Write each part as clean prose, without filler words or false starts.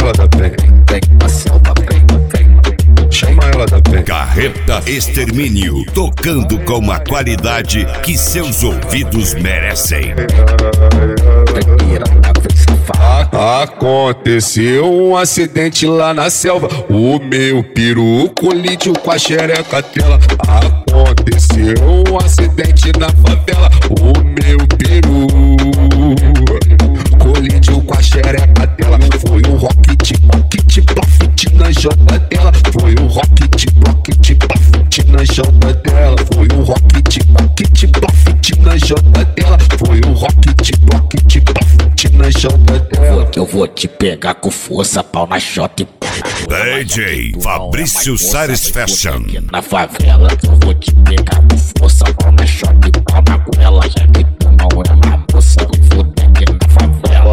ela da penha, vem na selva, vem. Chama ela da penha. Carreta Extermínio, tocando com uma qualidade que seus ouvidos merecem. Aconteceu um acidente lá na selva, o meu peru colidiu com a xereca dela. Aconteceu um acidente na favela, o meu peru colidiu com a xereca dela. Foi um rocket, bafite na janta dela. Foi um rocket, bafite na janta dela. Foi um rocket, bafite na janta dela. Foi um rocket, bafite na janta dela. Eu vou te pegar com força, pau na shot. DJ Fabrício Sares Fashion. Na favela, eu vou te pegar com força, pau na shot, pau na goela. Já que tu não é uma moça, eu vou ter aqui na favela.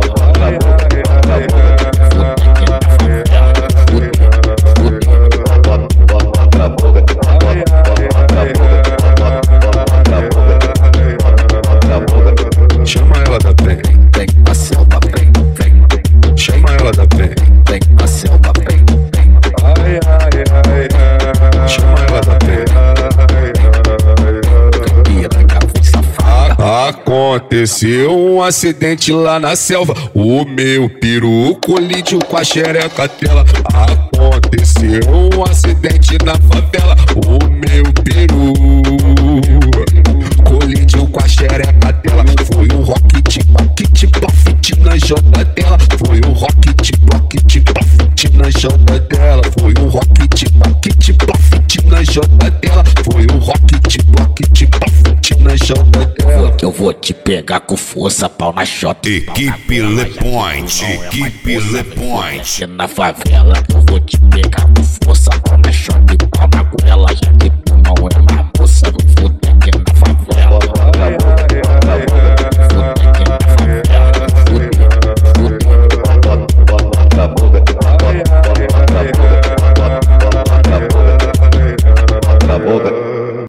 Chama ela da penha, vem na selva, vem. Chama ela da penha, vem na selva, vem. Chama ela da penha. Aconteceu um acidente lá na selva, o meu peru colidiu com a xereca dela. Aconteceu um acidente na favela, o meu peru colidiu com a xereca dela. Foi um rocket, bafite na janta dela. Foi um rocket, bafite na janta dela. Foi um rocket, bafite na janta dela. Foi um rocket, bafite na janta dela. Eu vou te pegar com força, pau na shot. Equipe Le Point, equipe Le Point. Na favela, eu vou te pegar com força, pau na shot.